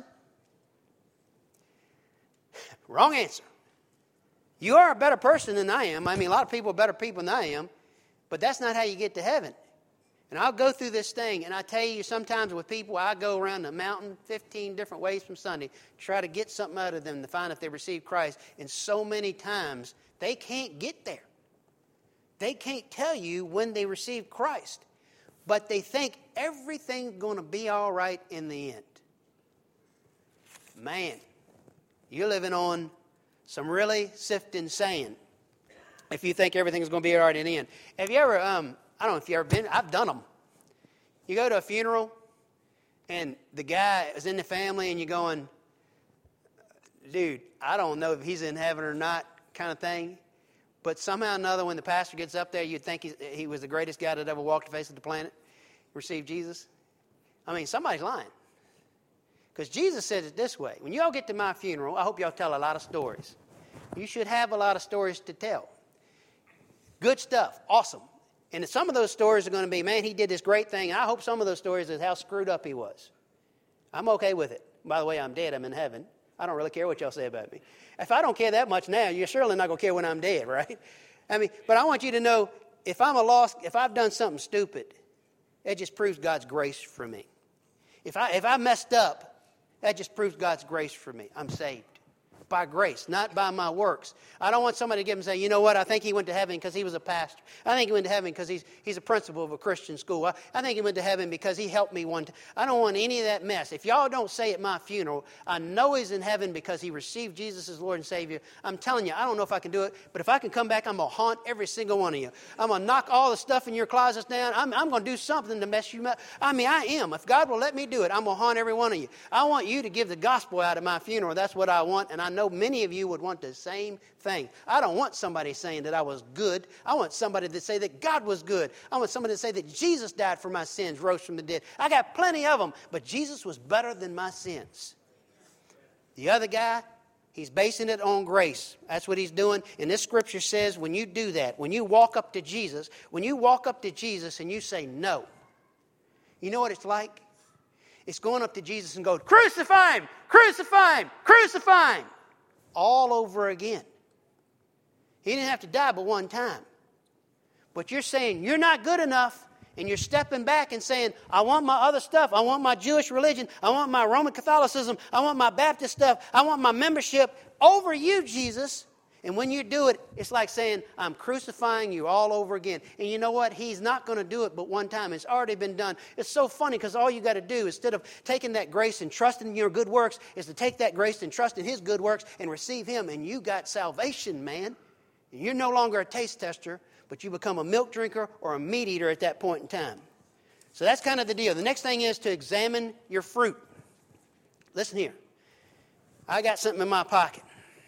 Wrong answer. You are a better person than I am. I mean, a lot of people are better people than I am. But that's not how you get to heaven. And I'll go through this thing, and I tell you, sometimes with people, I go around the mountain fifteen different ways from Sunday to try to get something out of them to find if they received Christ. And so many times, they can't get there. They can't tell you when they received Christ. But they think everything's going to be all right in the end. Man, you're living on some really sifting sand if you think everything's going to be all right in the end. Have you ever, um, I don't know if you've ever been, I've done them. You go to a funeral, and the guy is in the family, and you're going, dude, I don't know if he's in heaven or not, kind of thing. But somehow or another, when the pastor gets up there, you'd think he, he was the greatest guy that ever walked the face of the planet, received Jesus. I mean, somebody's lying. Because Jesus said it this way. When you all get to my funeral, I hope y'all tell a lot of stories. You should have a lot of stories to tell. Good stuff. Awesome. And some of those stories are going to be, man, he did this great thing. I hope some of those stories is how screwed up he was. I'm okay with it. By the way, I'm dead. I'm in heaven. I don't really care what y'all say about me. If I don't care that much now, you're surely not going to care when I'm dead, right? I mean, but I want you to know, if I'm a lost, if I've done something stupid, that just proves God's grace for me. If I if I messed up, that just proves God's grace for me. I'm saved. By grace, not by my works. I don't want somebody to give him and say, you know what, I think he went to heaven because he was a pastor. I think he went to heaven because he's he's a principal of a Christian school. I, I think he went to heaven because he helped me one time. I don't want any of that mess. If y'all don't say at my funeral, I know he's in heaven because he received Jesus as Lord and Savior, I'm telling you, I don't know if I can do it, but if I can come back, I'm going to haunt every single one of you. I'm going to knock all the stuff in your closets down. I'm, I'm going to do something to mess you up. I mean, I am. If God will let me do it, I'm going to haunt every one of you. I want you to give the gospel out at my funeral. That's what I want, and I know many of you would want the same thing. I don't want somebody saying that I was good. I want somebody to say that God was good. I want somebody to say that Jesus died for my sins, rose from the dead. I got plenty of them, but Jesus was better than my sins. The other guy, he's basing it on grace. That's what he's doing. And this scripture says when you do that, when you walk up to Jesus, when you walk up to Jesus and you say no, you know what it's like? It's going up to Jesus and going, crucify him, crucify him, crucify him. All over again. He didn't have to die but one time. But you're saying you're not good enough, and you're stepping back and saying, I want my other stuff. I want my Jewish religion. I want my Roman Catholicism. I want my Baptist stuff. I want my membership over you, Jesus. And when you do it, it's like saying, I'm crucifying you all over again. And you know what? He's not going to do it but one time. It's already been done. It's so funny because all you got to do, instead of taking that grace and trusting in your good works, is to take that grace and trust in his good works and receive him. And you got salvation, man. And you're no longer a taste tester, but you become a milk drinker or a meat eater at that point in time. So that's kind of the deal. The next thing is to examine your fruit. Listen here. I got something in my pocket.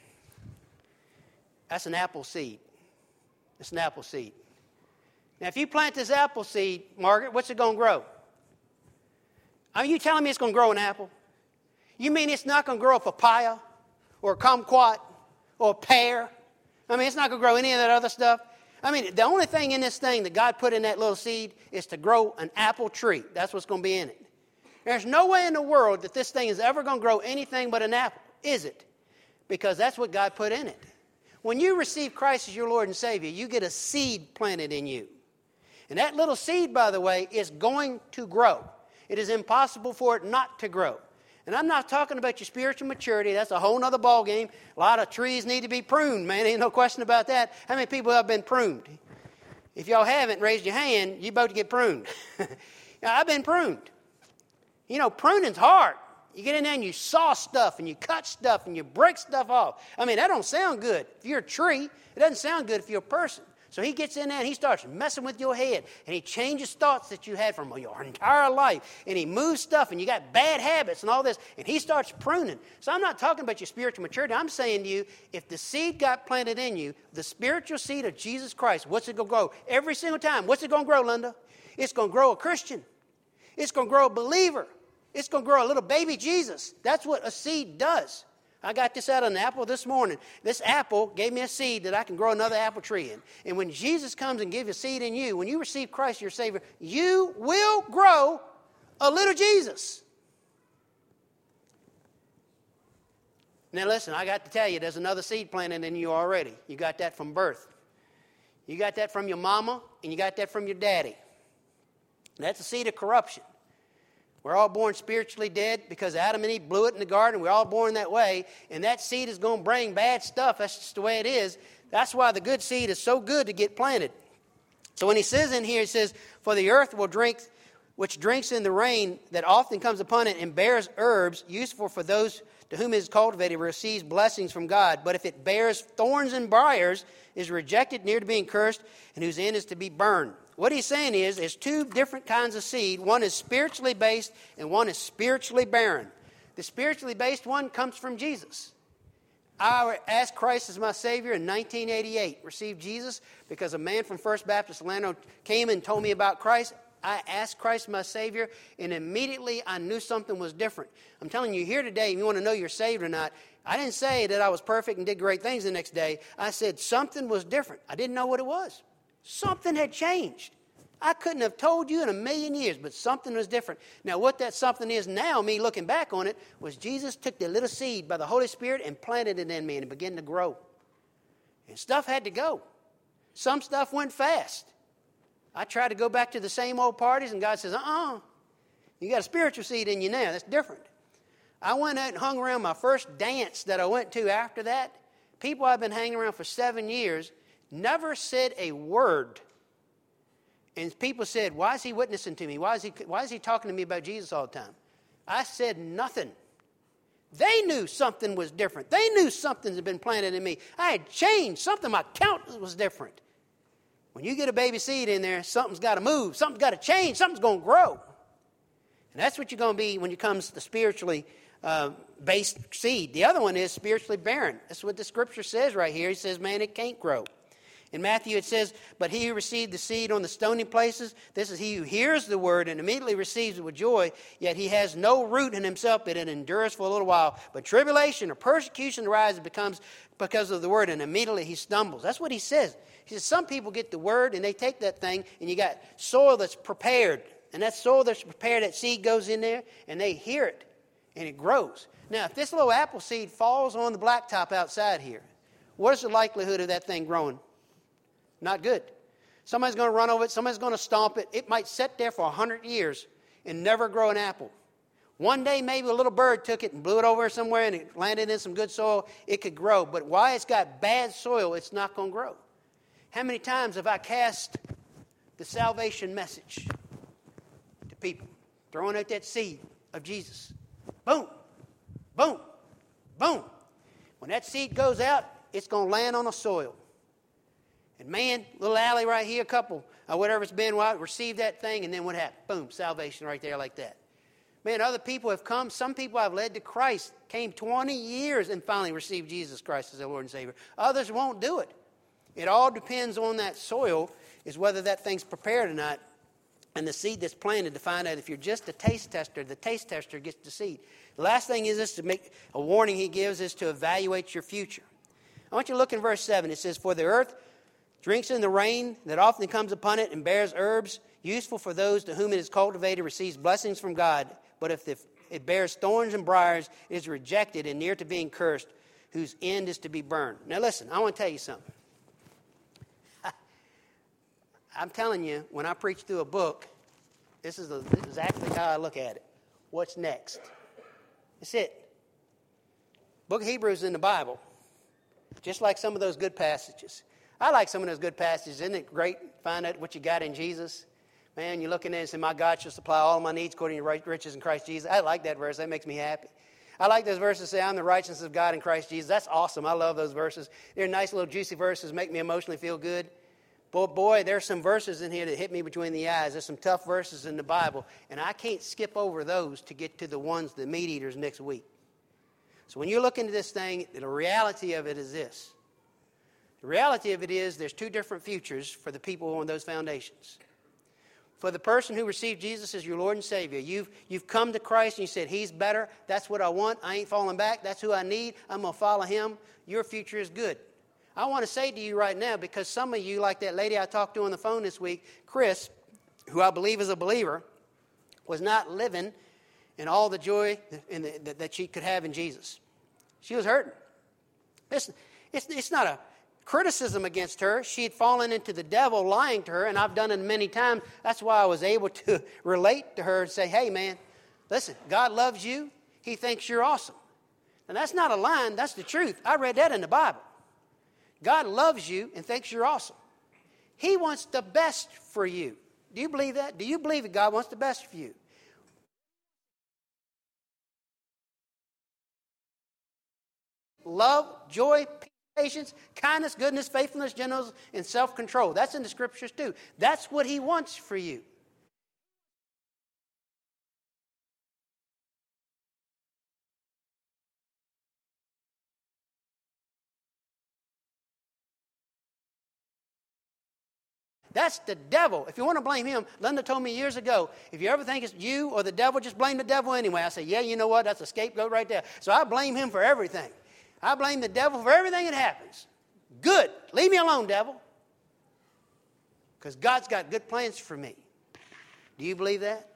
That's an apple seed. It's an apple seed. Now, if you plant this apple seed, Margaret, what's it going to grow? Are you telling me it's going to grow an apple? You mean it's not going to grow a papaya or a kumquat or a pear? I mean, it's not going to grow any of that other stuff? I mean, the only thing in this thing that God put in that little seed is to grow an apple tree. That's what's going to be in it. There's no way in the world that this thing is ever going to grow anything but an apple, is it? Because that's what God put in it. When you receive Christ as your Lord and Savior, you get a seed planted in you. And that little seed, by the way, is going to grow. It is impossible for it not to grow. And I'm not talking about your spiritual maturity. That's a whole other ballgame. A lot of trees need to be pruned, man. Ain't no question about that. How many people have been pruned? If y'all haven't raised your hand, you're about to get pruned. Now, I've been pruned. You know, pruning's hard. You get in there and you saw stuff and you cut stuff and you break stuff off. I mean, that don't sound good. If you're a tree, it doesn't sound good if you're a person. So he gets in there and he starts messing with your head. And he changes thoughts that you had from your entire life. And he moves stuff and you got bad habits and all this. And he starts pruning. So I'm not talking about your spiritual maturity. I'm saying to you, if the seed got planted in you, the spiritual seed of Jesus Christ, what's it going to grow? Every single time. What's it going to grow, Linda? It's going to grow a Christian. It's going to grow a believer. It's going to grow a little baby Jesus. That's what a seed does. I got this out of an apple this morning. This apple gave me a seed that I can grow another apple tree in. And when Jesus comes and gives a seed in you, when you receive Christ your Savior, you will grow a little Jesus. Now listen, I got to tell you, there's another seed planted in you already. You got that from birth. You got that from your mama, and you got that from your daddy. That's a seed of corruption. We're all born spiritually dead because Adam and Eve blew it in the garden. We're all born that way. And that seed is going to bring bad stuff. That's just the way it is. That's why the good seed is so good to get planted. So when he says in here, he says, for the earth will drink, which drinks in the rain that often comes upon it and bears herbs, useful for those to whom it is cultivated, receives blessings from God. But if it bears thorns and briars, is rejected, near to being cursed, and whose end is to be burned. What he's saying is, there's two different kinds of seed. One is spiritually based, and one is spiritually barren. The spiritually based one comes from Jesus. I asked Christ as my Savior in nineteen eighty-eight, received Jesus because a man from First Baptist Orlando came and told me about Christ. I asked Christ my Savior, and immediately I knew something was different. I'm telling you here today, if you want to know you're saved or not, I didn't say that I was perfect and did great things the next day. I said something was different. I didn't know what it was. Something had changed. I couldn't have told you in a million years, but something was different. Now, what that something is now, me looking back on it, was Jesus took the little seed by the Holy Spirit and planted it in me, and it began to grow. And stuff had to go. Some stuff went fast. I tried to go back to the same old parties, and God says, uh-uh, you got a spiritual seed in you now. That's different. I went out and hung around my first dance that I went to after that. People I've been hanging around for seven years never said a word. And people said, why is he witnessing to me? Why is he, why is he talking to me about Jesus all the time? I said nothing. They knew something was different. They knew something had been planted in me. I had changed. Something, my count was different. When you get a baby seed in there, something's got to move. Something's got to change. Something's going to grow. And that's what you're going to be when it comes to the spiritually uh, based seed. The other one is spiritually barren. That's what the scripture says right here. He says, man, it can't grow. In Matthew it says, but he who received the seed on the stony places, this is he who hears the word and immediately receives it with joy, yet he has no root in himself, but it endures for a little while. But tribulation or persecution arises and becomes because of the word, and immediately he stumbles. That's what he says. He says some people get the word and they take that thing, and you got soil that's prepared. And that soil that's prepared, that seed goes in there, and they hear it, and it grows. Now, if this little apple seed falls on the blacktop outside here, what is the likelihood of that thing growing? Not good. Somebody's going to run over it. Somebody's going to stomp it. It might sit there for a hundred years and never grow an apple. One day, maybe a little bird took it and blew it over somewhere and it landed in some good soil. It could grow. But why it's got bad soil, it's not going to grow. How many times have I cast the salvation message to people, throwing out that seed of Jesus? Boom, boom, boom. When that seed goes out, it's going to land on the soil. And man, little alley right here, a couple, or whatever it's been, well, received that thing, and then what happened? Boom, salvation right there like that. Man, other people have come. Some people I've led to Christ came twenty years and finally received Jesus Christ as their Lord and Savior. Others won't do it. It all depends on that soil, is whether that thing's prepared or not, and the seed that's planted to find out. If you're just a taste tester, the taste tester gets the seed. The last thing is this, to make a warning he gives is to evaluate your future. I want you to look in verse seven. It says, for the earth drinks in the rain that often comes upon it and bears herbs, useful for those to whom it is cultivated, receives blessings from God. But if the, it bears thorns and briars, it is rejected and near to being cursed, whose end is to be burned. Now listen, I want to tell you something. I'm telling you, when I preach through a book, this is, a, this is exactly how I look at it. What's next? That's it. Book of Hebrews in the Bible, just like some of those good passages. I like some of those good passages. Isn't it great? Find out what you got in Jesus. Man, you look in there and say, my God shall supply all my needs according to riches in Christ Jesus. I like that verse. That makes me happy. I like those verses that say, I'm the righteousness of God in Christ Jesus. That's awesome. I love those verses. They're nice little juicy verses, make me emotionally feel good. Boy, boy, there's some verses in here that hit me between the eyes. There's some tough verses in the Bible, and I can't skip over those to get to the ones, the meat eaters, next week. So when you look into this thing, the reality of it is this. The reality of it is there's two different futures for the people on those foundations. For the person who received Jesus as your Lord and Savior, you've, you've come to Christ and you said, He's better. That's what I want. I ain't falling back. That's who I need. I'm going to follow Him. Your future is good. I want to say to you right now, because some of you, like that lady I talked to on the phone this week, Chris, who I believe is a believer, was not living in all the joy in the, that she could have in Jesus. She was hurting. It's, it's, it's not a criticism against her. She had fallen into the devil lying to her, and I've done it many times. That's why I was able to relate to her and say, hey, man, listen, God loves you. He thinks you're awesome. And that's not a line. That's the truth. I read that in the Bible. God loves you and thinks you're awesome. He wants the best for you. Do you believe that? Do you believe that God wants the best for you? Love, joy, patience, kindness, goodness, faithfulness, gentleness, and self-control. That's in the scriptures too. That's what He wants for you. That's the devil. If you want to blame him, Linda told me years ago, if you ever think it's you or the devil, just blame the devil anyway. I say, yeah, you know what? That's a scapegoat right there. So I blame him for everything. I blame the devil for everything that happens. Good. Leave me alone, devil. Because God's got good plans for me. Do you believe that?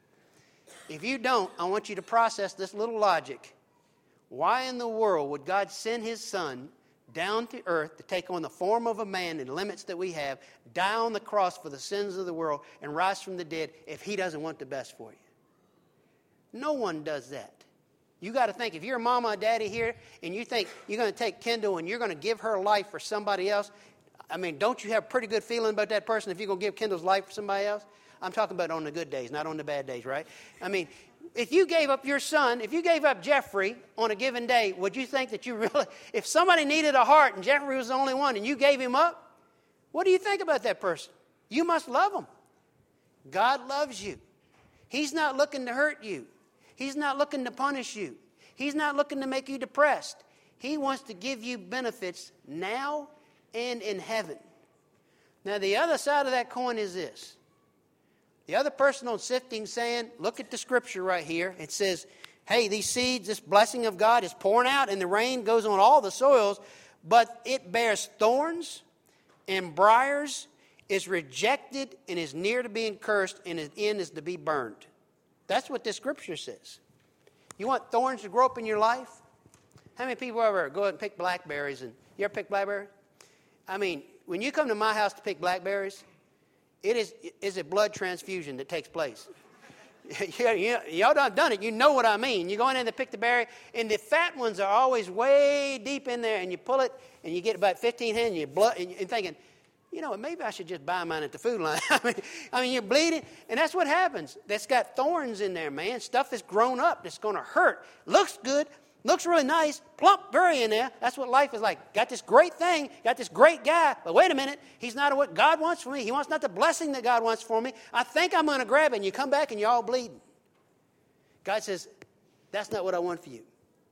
If you don't, I want you to process this little logic. Why in the world would God send His Son down to earth to take on the form of a man and the limits that we have, die on the cross for the sins of the world, and rise from the dead if He doesn't want the best for you? No one does that. You got to think, if you're a mama or daddy here and you think you're going to take Kendall and you're going to give her life for somebody else, I mean, don't you have a pretty good feeling about that person if you're going to give Kendall's life for somebody else? I'm talking about on the good days, not on the bad days, right? I mean, if you gave up your son, if you gave up Jeffrey on a given day, would you think that you really, if somebody needed a heart and Jeffrey was the only one and you gave him up, what do you think about that person? You must love him. God loves you. He's not looking to hurt you. He's not looking to punish you. He's not looking to make you depressed. He wants to give you benefits now and in heaven. Now, the other side of that coin is this. The other person on sifting sand, look at the scripture right here. It says, hey, these seeds, this blessing of God is pouring out and the rain goes on all the soils, but it bears thorns and briars, is rejected and is near to being cursed, and its end is to be burned. That's what this scripture says. You want thorns to grow up in your life? How many people ever go out and pick blackberries? And you ever pick blackberries? I mean, when you come to my house to pick blackberries, it is is a blood transfusion that takes place. you, you, y'all done done it. You know what I mean. You go in there to pick the berry, and the fat ones are always way deep in there, and you pull it, and you get about fifteen hands, and you blood, and you're thinking, you know, maybe I should just buy mine at the food line. I mean, I mean, you're bleeding, and that's what happens. That's got thorns in there, man. Stuff that's grown up that's going to hurt. Looks good, looks really nice, plump berry in there. That's what life is like. Got this great thing, got this great guy, but wait a minute, he's not what God wants for me. He wants not the blessing that God wants for me. I think I'm going to grab it, and you come back, and you're all bleeding. God says, that's not what I want for you.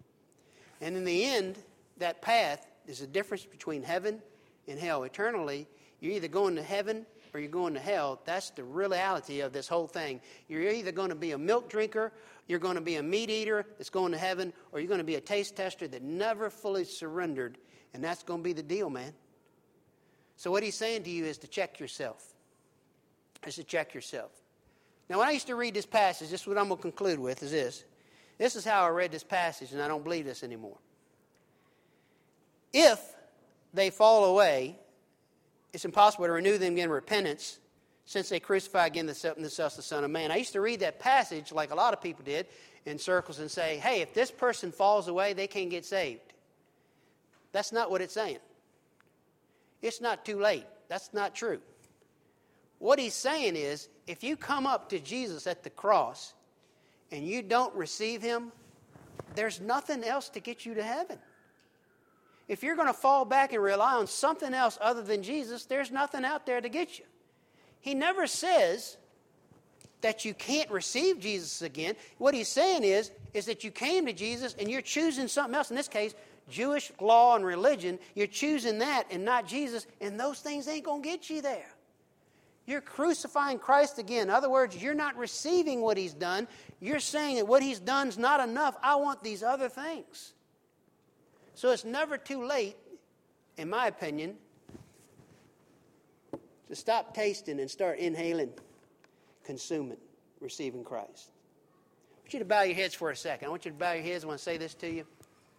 And in the end, that path, there's a difference between heaven and hell. Eternally, you're either going to heaven or you're going to hell. That's the reality of this whole thing. You're either going to be a milk drinker, you're going to be a meat eater that's going to heaven, or you're going to be a taste tester that never fully surrendered. And that's going to be the deal, man. So what he's saying to you is to check yourself. Is to check yourself. Now, when I used to read this passage, this is what I'm going to conclude with, is this. This is how I read this passage, and I don't believe this anymore. If they fall away, it's impossible to renew them again in repentance, since they crucify again themselves the Son of Man. I used to read that passage, like a lot of people did, in circles and say, hey, if this person falls away, they can't get saved. That's not what it's saying. It's not too late. That's not true. What he's saying is, if you come up to Jesus at the cross and you don't receive him, there's nothing else to get you to heaven. If you're going to fall back and rely on something else other than Jesus, there's nothing out there to get you. He never says that you can't receive Jesus again. What he's saying is, is that you came to Jesus and you're choosing something else. In this case, Jewish law and religion. You're choosing that and not Jesus, and those things ain't going to get you there. You're crucifying Christ again. In other words, you're not receiving what he's done. You're saying that what he's done is not enough. I want these other things. So it's never too late, in my opinion, to stop tasting and start inhaling, consuming, receiving Christ. I want you to bow your heads for a second. I want you to bow your heads. I want to say this to you.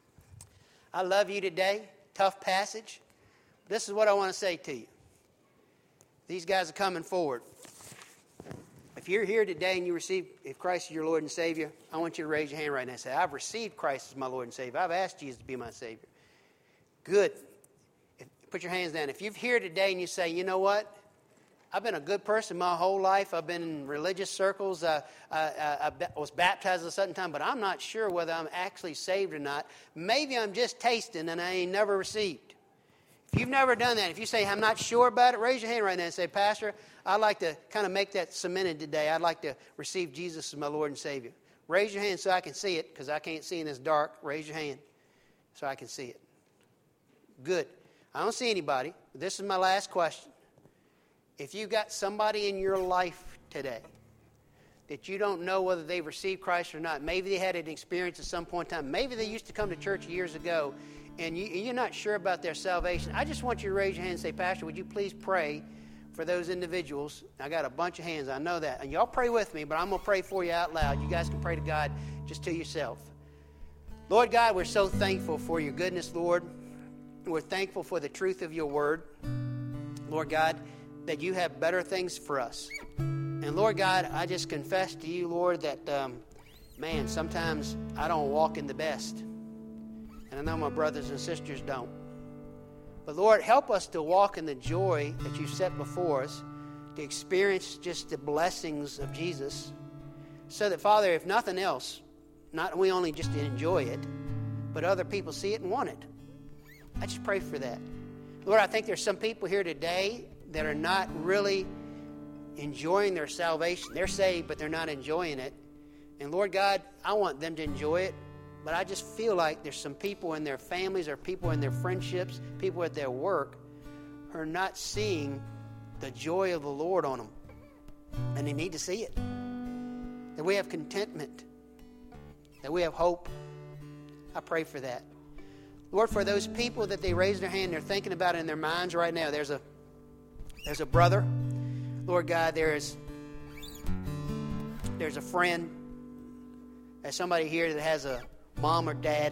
I love you today. Tough passage. This is what I want to say to you. These guys are coming forward. If you're here today and you receive, if Christ is your Lord and Savior, I want you to raise your hand right now and say, I've received Christ as my Lord and Savior. I've asked Jesus to be my Savior. Good. If, put your hands down. If you're here today and you say, you know what? I've been a good person my whole life. I've been in religious circles. Uh, uh, I was baptized at a certain time, but I'm not sure whether I'm actually saved or not. Maybe I'm just tasting and I ain't never received. If you've never done that, if you say, I'm not sure about it, raise your hand right now and say, Pastor, I'd like to kind of make that cemented today. I'd like to receive Jesus as my Lord and Savior. Raise your hand so I can see it, because I can't see in this dark. Raise your hand so I can see it. Good. I don't see anybody. This is my last question. If you've got somebody in your life today that you don't know whether they've received Christ or not, maybe they had an experience at some point in time, maybe they used to come to church years ago, and you, you're not sure about their salvation, I just want you to raise your hand and say, Pastor, would you please pray for those individuals? I got a bunch of hands, I know that. And y'all pray with me, but I'm going to pray for you out loud. You guys can pray to God just to yourself. Lord God, we're so thankful for your goodness, Lord. We're thankful for the truth of your word. Lord God, that you have better things for us. And Lord God, I just confess to you, Lord, that, um, man, sometimes I don't walk in the best. And I know my brothers and sisters don't. But Lord, help us to walk in the joy that you've set before us, to experience just the blessings of Jesus, so that, Father, if nothing else, not we only just enjoy it, but other people see it and want it. I just pray for that. Lord, I think there's some people here today that are not really enjoying their salvation. They're saved, but they're not enjoying it. And Lord God, I want them to enjoy it. But I just feel like there's some people in their families or people in their friendships, people at their work, who are not seeing the joy of the Lord on them. And they need to see it. That we have contentment. That we have hope. I pray for that. Lord, for those people that they raise their hand, they're thinking about it in their minds right now. There's a there's a brother. Lord God, there's there's a friend. There's somebody here that has a mom or dad.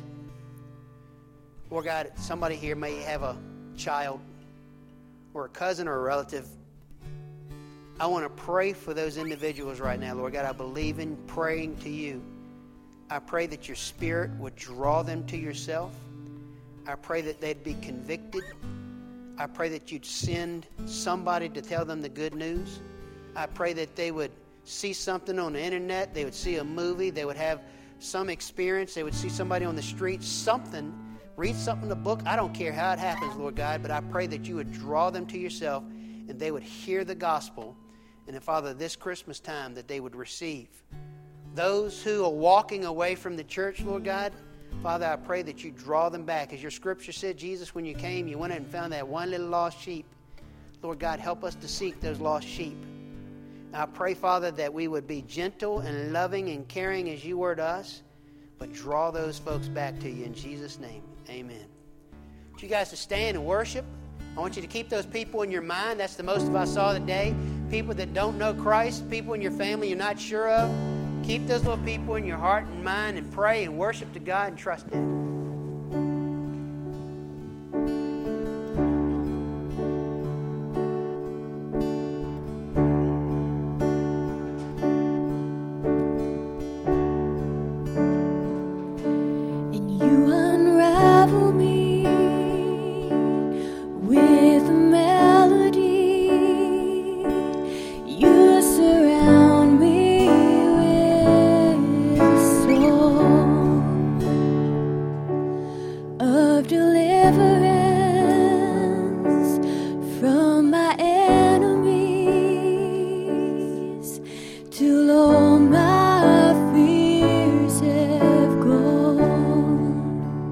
Lord God, somebody here may have a child or a cousin or a relative. I want to pray for those individuals right now, Lord God. I believe in praying to you. I pray that your Spirit would draw them to yourself. I pray that they'd be convicted. I pray that you'd send somebody to tell them the good news. I pray that they would see something on the internet. They would see a movie. They would have some experience. They would see somebody on the street, something, read something in a book. I don't care how it happens, Lord God, but I pray that you would draw them to yourself and they would hear the gospel. And, Father, this Christmas time that they would receive. Those who are walking away from the church, Lord God, Father, I pray that you draw them back. As your scripture said, Jesus, when you came, you went out and found that one little lost sheep. Lord God, help us to seek those lost sheep. I pray, Father, that we would be gentle and loving and caring as you were to us, but draw those folks back to you in Jesus' name. Amen. I want you guys to stand and worship. I want you to keep those people in your mind. That's the most of I saw today. People that don't know Christ, people in your family you're not sure of. Keep those little people in your heart and mind and pray and worship to God and trust Him. Till all my fears have gone.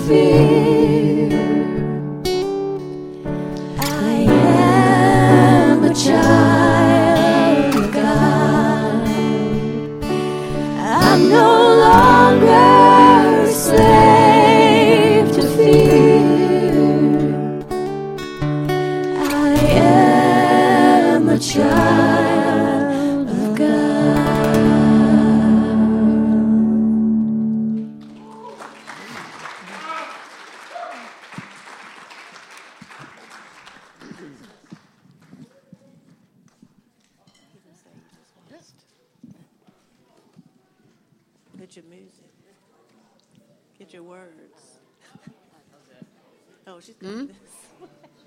fear. I am a child of God. I'm no longer a slave to fear. I am a child of God. Get your music. Get your words. Oh, she's got this.